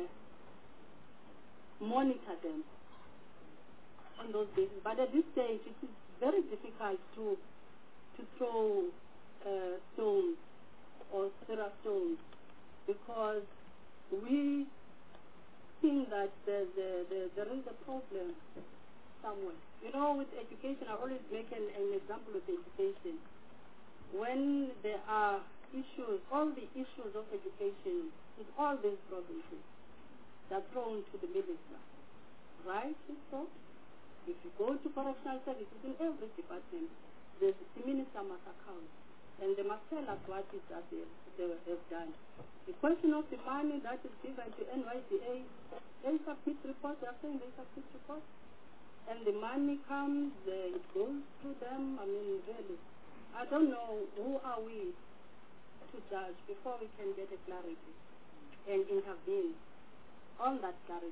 monitor them on those bases. But at this stage, it is very difficult to throw stones or throw stones, because we think that there is a problem somewhere. With education, I always make an example with education. When there are issues, all the issues of education in all these provinces, they're thrown to the minister, right? So, if you go to correctional services in every department, the minister must account, and they must tell us what it is that they have done. The question of the money that is given to NYDA, they submit reports. They are saying they submit reports, and the money comes, it goes to them. I mean, really, I don't know who are we to judge before we can get a clarity and intervene on that clarity.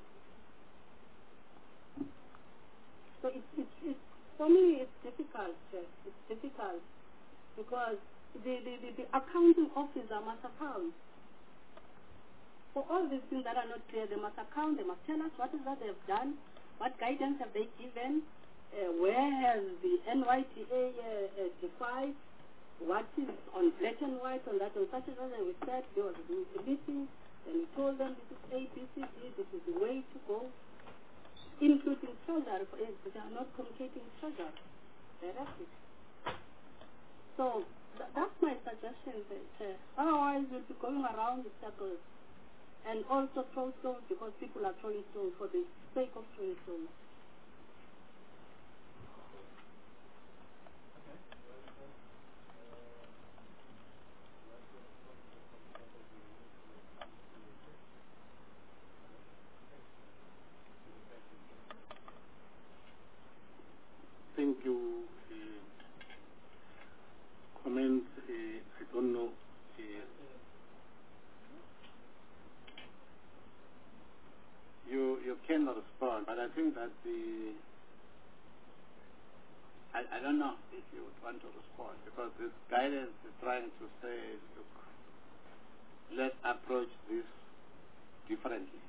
So it's for me, it's difficult. It's difficult because the accounting officer must account for all these things that are not clear. They must account. They must tell us what is that they have done, what guidance have they given, where has the NYDA defied, what is on black and white on that, on such and such. And we said there was a meeting, and we told them this is ABCD, this is the way to go, including treasury. They are not communicating treasury directly. So that's my suggestion. suggestion, Chair. Otherwise, we'll be going around in circles and also throw stones because people are throwing stones for the sake of throwing stones. Thank you. Comments, I don't know. You can respond, but I think that I don't know if you would want to respond, because this guidance is trying to say, look, let's approach this differently.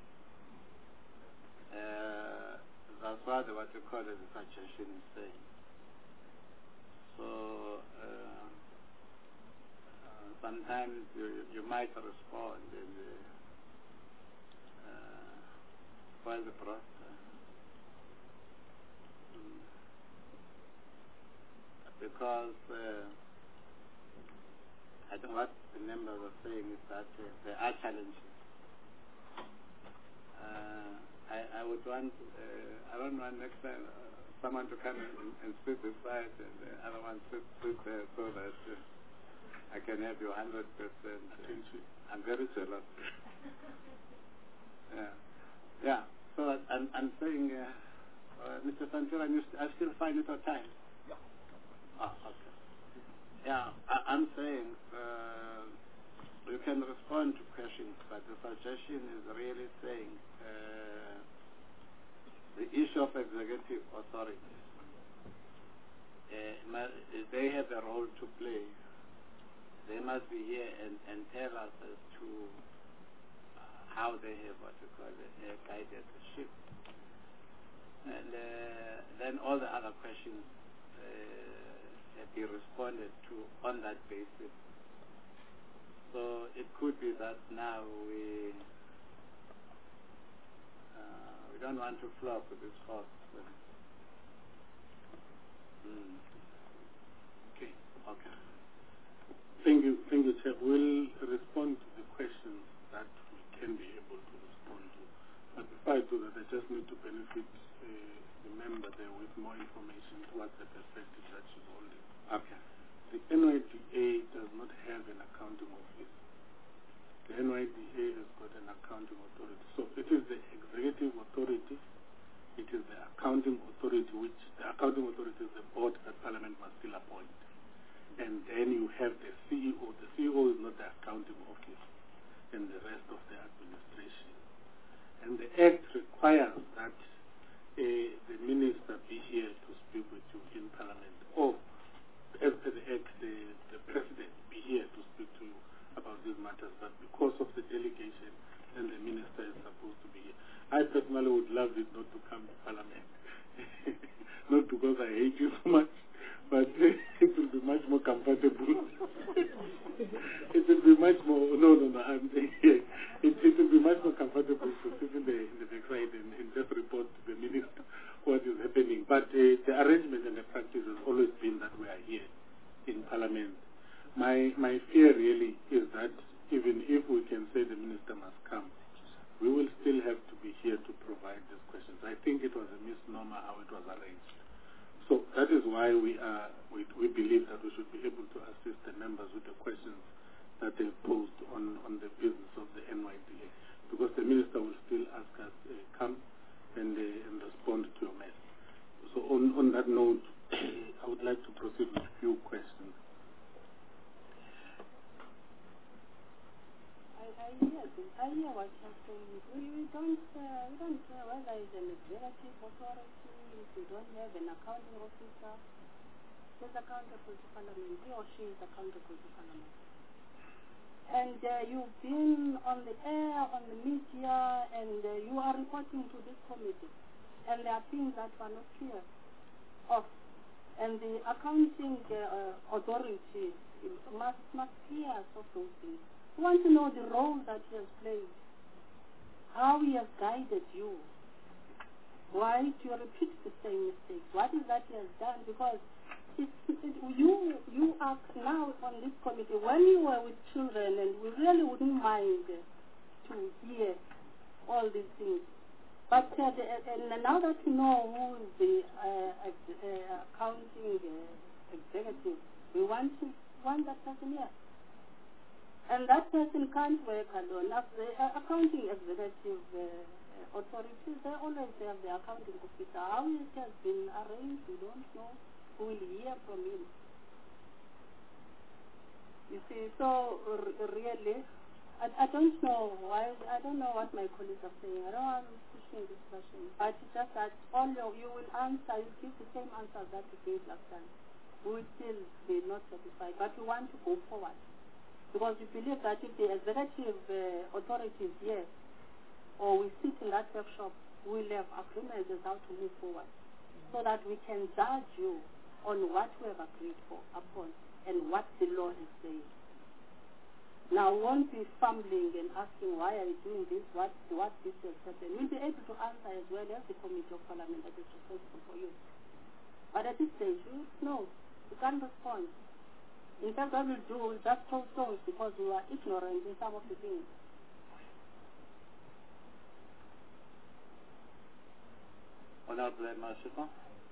That's what you call it, the suggestion is saying. So sometimes you might respond and spoil the process. Because I think what the members are saying is that there are challenges. I would want, I don't want next time someone to come and sit this side and the other one sit there so that I can have you 100%. I'm very jealous. Yeah. So I'm saying, Mr. Santura, I still find it on time. Yeah. Oh, okay. Yeah, I'm saying you can respond to questions, but the suggestion is really saying the issue of executive authority. They have a role to play. They must be here and tell us as to how they have guided the ship. And then all the other questions have been responded to on that basis. So it could be that now we don't want to flop with this horse. Okay. Thank you, Chair. We'll respond to the questions that we can be able to respond to. But before I do that, I just need to benefit the member there with more information towards the perspective that she's holding. Okay. The NYDA does not have an accounting office. The NYDA has got an accounting authority. So it is the executive authority, it is the accounting authority, which the accounting authority is the board that Parliament must still appoint. And then you have the CEO. The CEO is not the accounting office and the rest of the administration. And the Act requires that the minister be here to speak with you in Parliament, or as per the Act, the President be here to speak to you about these matters. But because of the delegation, then the minister is supposed to be here. I personally would love it not to come to Parliament. Not because I hate you so much, but it will be much more comfortable. It will be much more, no, I'm saying it will be much more comfortable to sit in the backside and just report to the minister what is happening. But the arrangement and the practice has always been that we are here in Parliament. My fear really is that even if we can say the minister must come, we will still have to be here to provide these questions. I think it was a misnomer how it was arranged. So that is why we believe that we should be able to assist the members with the questions that they posed on the business of the NYDA, because the minister will still ask us come and respond to your mail. So on that note, I would like to proceed with a few questions. I hear what you're saying. We don't care whether it's an executive authority, if we don't have an accounting officer. He's accountable to Parliament. He or she is accountable to Parliament. And you've been on the air, on the media, and you are reporting to this committee. And there are things that are not clear of. And the accounting authority must clear us of those things. We want to know the role that he has played, how he has guided you. Why do you repeat the same mistakes? What is that he has done? Because you are now on this committee, when you were with children, and we really wouldn't mind to hear all these things. But and now that you know who is the accounting executive, we want that person here. And that person can't work alone. As the accounting executive authorities, they always have the accounting officer. How it has been arranged, we don't know. We will hear from him. You see, so really, I don't know why. I don't know what my colleagues are saying. I don't want to pushing this question, but it's just that all you will answer, you give the same answer that you gave last time. We will still be not satisfied, but we want to go forward because we believe that if the executive authority is here, or we sit in that workshop, we'll have agreements as how to move forward, so that we can judge you on what we have agreed upon and what the law is saying. Now, we won't be fumbling and asking why are you doing this, what this has happened. We'll be able to answer as well as the Committee of Parliament that is responsible for you. But at this stage, no, you can't respond. In fact, what we'll do, we'll just throw stones because we are ignorant in some of the things. Honorable Masuka.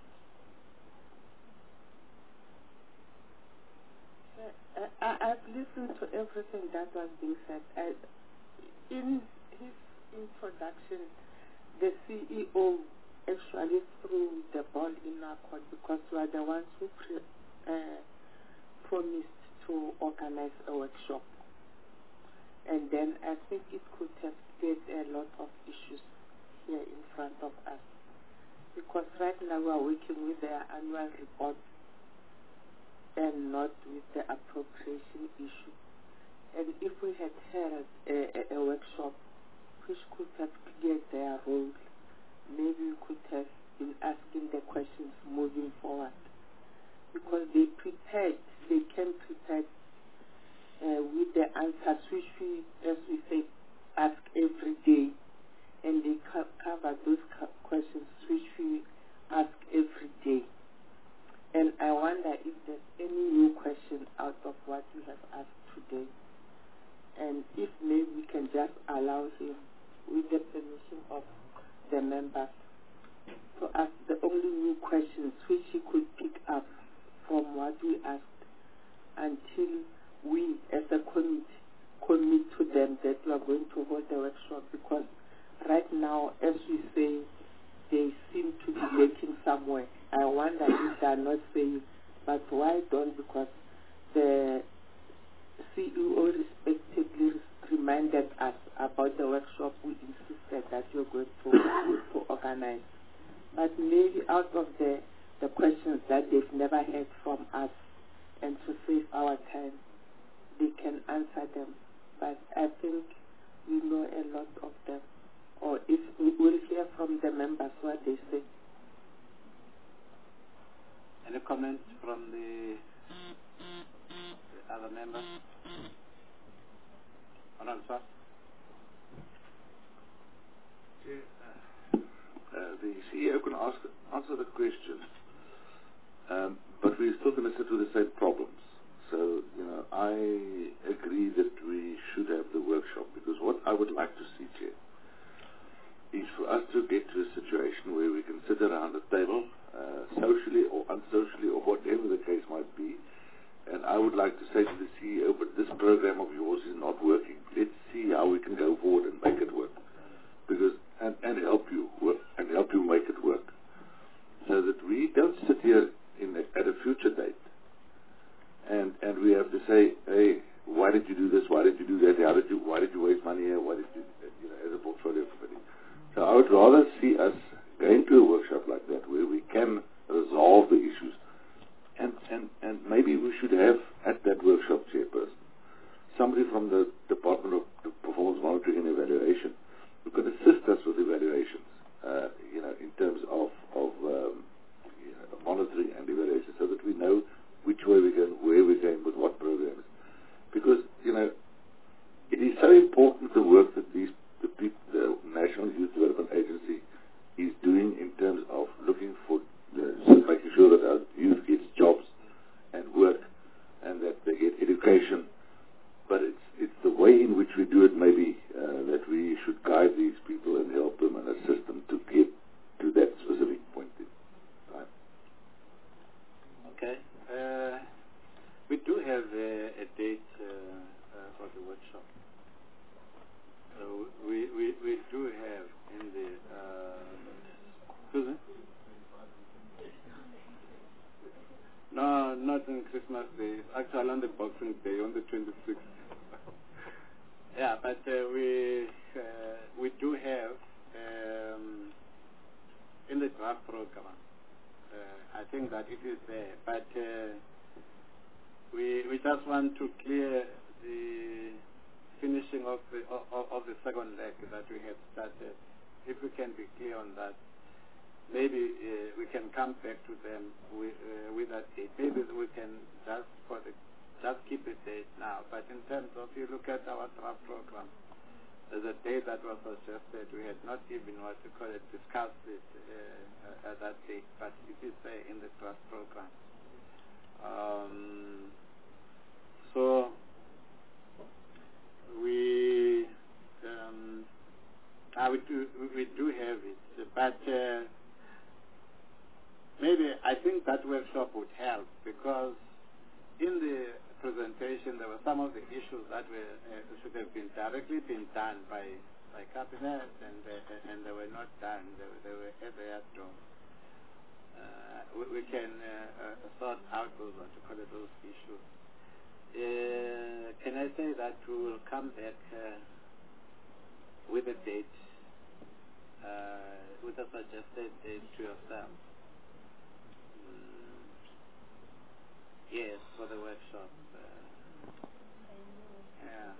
I've listened to everything that was being said. In his introduction, the CEO actually threw the ball in our court because we are the ones who promised to organize a workshop. And then I think it could have created a lot of issues here in front of us. Because right now we are working with their annual report and not with the appropriation issue. And if we had held a workshop which could have cleared their role, maybe we could have been asking the questions moving forward. Because they came prepared with the answers which we, as we say, ask every day. And they cover those questions which we ask every day. And I wonder if there's any new question out of what we have asked today. And if maybe we can just allow him, with the permission of the members, to ask the only new questions which he could pick up from what we asked until we as a committee commit to them that we are going to hold the workshop, because right now, as we say, they seem to be lacking somewhere. I wonder if they are not saying, but why don't? Because the CEO respectively reminded us about the workshop we insisted that you're going to organize. But maybe out of the questions that they've never heard from us, and to save our time, they can answer them. But I think we know a lot of them. Or if we will hear from the members what they say. Any comments from the other members? Honorable Swart. The CEO can answer the question, but we're still going to sit with the same problems. So, I agree that we should have the workshop, because what I would like to see, Chair, is for us to get to a situation where we can sit around a table, socially or unsocially or whatever the case might be, and I would like to say to the CEO, but this program of yours is not working. Let's see how we can go forward and make it work, because and help you work and help you make it work, so that we don't sit here at a future date and we have to say, hey, why did you do this? Why did you do that? Why did you waste money here? Why did you, as a portfolio committee? So I would rather see us going to a workshop like that where we can resolve the issues. And maybe we should have at that workshop, Chairperson, somebody from the Department of Performance Monitoring and Evaluation who could assist us with evaluations, in terms of monitoring and evaluation, so that we know which way we're going, where we're going, with what programs. Because, it is so important the work that the National Youth Development Agency is doing in terms of looking for, making sure that our youth gets jobs and work, and have a date for the workshop. We do have in the Susan? No, not on Christmas Day. It's actually on the Boxing Day, on the 26th. Yeah, but we do have in the draft program. I think that it is there, but we just want to clear the finishing of the second leg that we have started. If we can be clear on that, maybe we can come back to them with that date. Maybe we can just keep a date now. But in terms of, you look at our draft program, there's a date that was suggested. We had not even discussed it at that date, but it is there in the draft program. So we do have it, but maybe I think that workshop would help, because in the presentation there were some of the issues that should have been directly done by cabinet, and they were not done. They were at the door. We can sort out those issues. Can I say that we will come back with a date, with a suggested date to yourself? Yes, for the workshop. Yeah.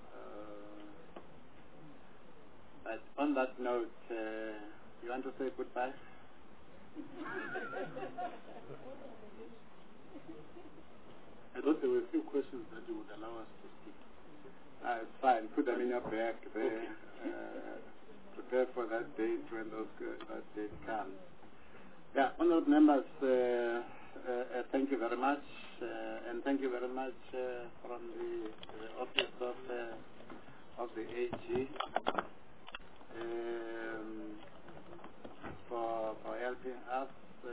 But on that note, you want to say goodbye? I thought there were a few questions that you would allow us to speak. It's fine. Put them in your bag there. Prepare for that date when that date comes. Yeah, honored members, thank you very much, and thank you very much from the office of the AG for helping us.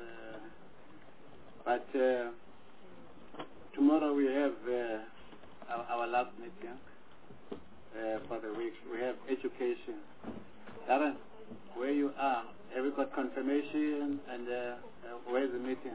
But tomorrow we have our last meeting for the week. We have education. Darren, where you are, have you got confirmation, and where is the meeting?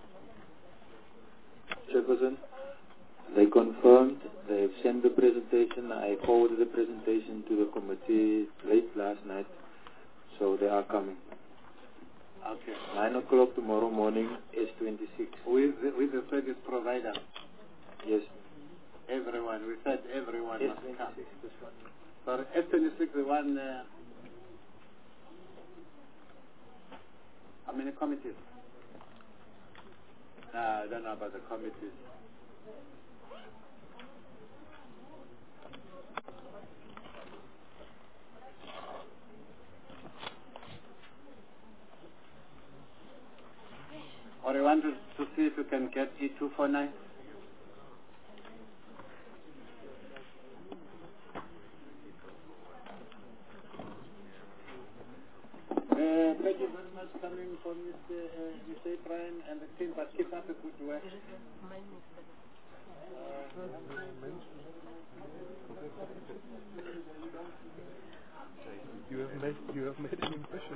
Chairperson, they confirmed, they have sent the presentation. I forwarded the presentation to the committee late last night, so they are coming. Okay. 9 o'clock tomorrow morning, S26. With the service provider? Yes. Everyone, we said everyone S26 must come. this one. Sorry, S26, the one, how many committees? I don't know about the committees. Or you want to see if you can get E249? Thank you very much coming from Mr. Ibrahim and the team, but keep up the good work. You have made an impression.